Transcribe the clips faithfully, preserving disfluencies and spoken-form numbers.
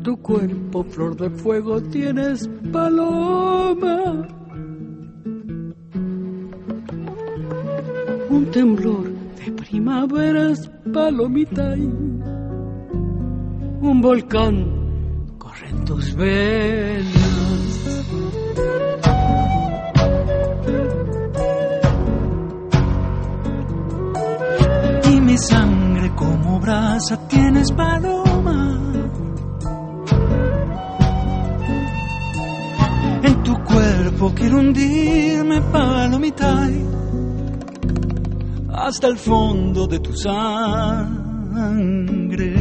tu cuerpo, flor de fuego, tienes paloma. Un temblor de primaveras, palomita, y un volcán corre en tus venas. Y mi sangre como brasa tienes, paloma. En tu cuerpo quiero hundirme, palomita, hasta el fondo de tu sangre.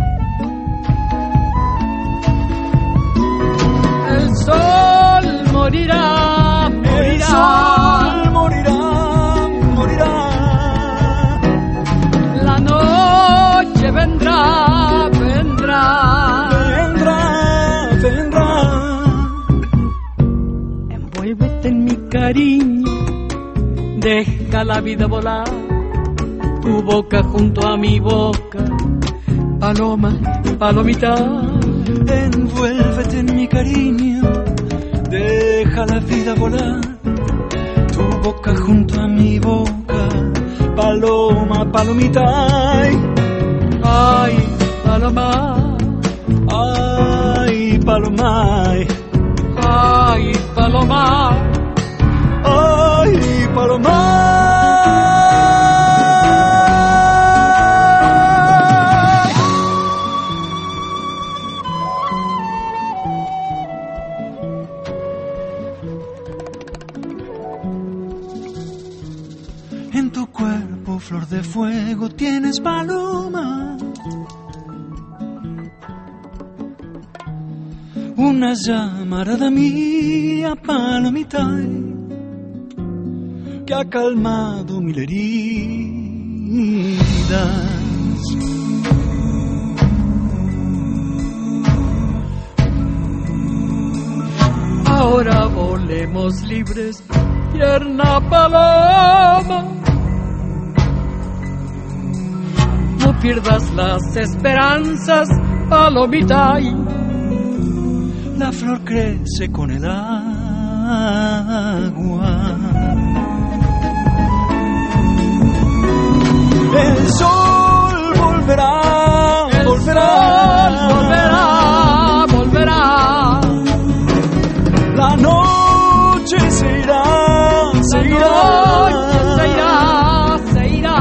El sol morirá, morirá. El sol morirá, morirá. La noche vendrá, vendrá. Vendrá, vendrá. Envuélvete en mi cariño, deja la vida volar. Tu boca junto a mi boca, paloma, palomita. Envuélvete en mi cariño, deja la vida volar. Tu boca junto a mi boca, paloma, palomita. Ay, paloma, ay, paloma, ay, paloma, ay, paloma. En tu cuerpo, flor de fuego, tienes, paloma. Una llamarada mía, palomita, que ha calmado mil heridas. ahora volemos libres, tierna paloma. No pierdas las esperanzas, palomita. La flor crece con el agua. El sol volverá, El volverá, sol volverá, volverá. La noche se irá, se La irá, noche se irá, se irá.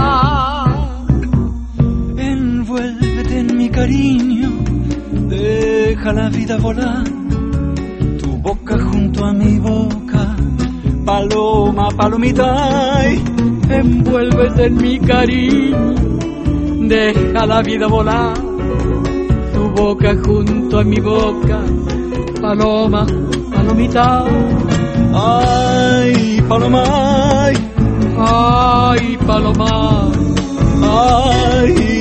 Envuélvete en mi cariño, deja la vida volar. Tu boca junto a mi boca, paloma, palomita. Envuélvete en mi cariño, deja la vida volar. Tu boca junto a mi boca, paloma, palomita. Ay, paloma, Ay, paloma. ay.